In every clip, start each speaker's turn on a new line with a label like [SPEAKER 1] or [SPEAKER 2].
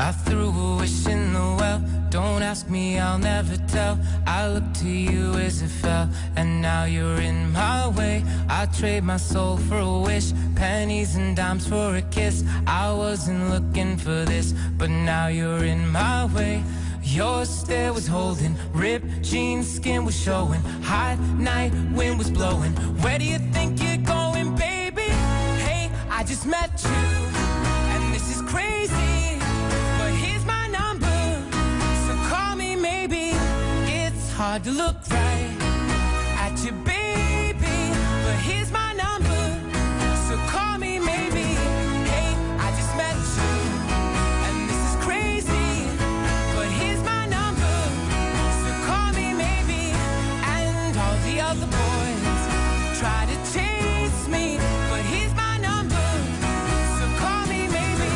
[SPEAKER 1] I threw a wish in the well. Don't ask me, I'll never tell. I looked to you as it fell, and now you're in my way. I trade my soul for a wish, pennies and dimes for a kiss. I wasn't looking for this, but now you're in my way. Your stare was holding, ripped jeans, skin was showing. Hot night, wind was blowing. Where do you think you're going, baby? Hey, I just met you, and this is crazy, but here's my number, so call me maybe. It's hard to look right at you, baby, but here's my number, so call me maybe. Hey, I just met you, and this is crazy, but here's my number, so call me maybe. And all the other boys try to chase me, but here's my number, so call me maybe.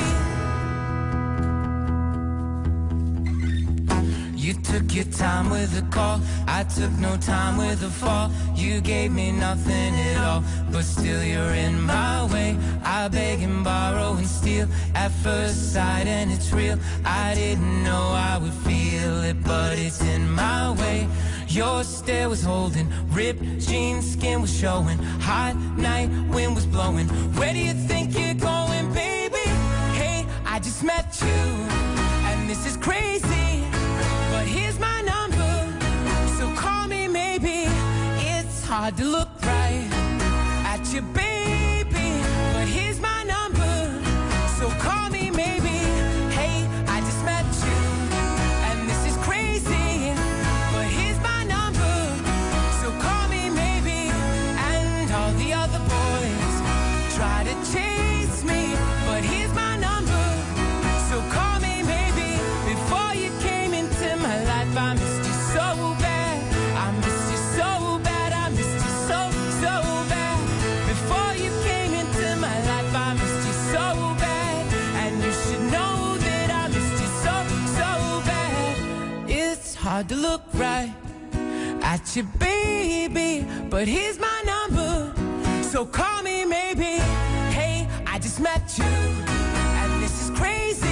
[SPEAKER 1] You took your time with the call, I took no time with the fall. You gave me nothing at all, but still you're in my way. I beg and borrow and steal at first sight, and it's real. I didn't know I would feel it, but it's in my way. Your stare was holding, ripped jeans, skin was showing. Hot night, wind was blowing. Where do you think you're going, baby? Hey, I just met you, and this is crazy, but here's my number, so call me maybe. It's hard to look right at you, baby, but here's my number, so call me maybe. Hey, I just met you, and this is crazy, but here's my number, so call me maybe. And all the other boys try to chase me, but here's my number, so call me maybe. Before you came into my life, I missed you so bad. I missed you so bad. I missed you so, so bad. Before you came into my life, I missed you so bad. And you should know that I missed you so, so bad. It's hard to look right at you, baby, but here's my number, so call me maybe. Hey, I just met you, and this is crazy,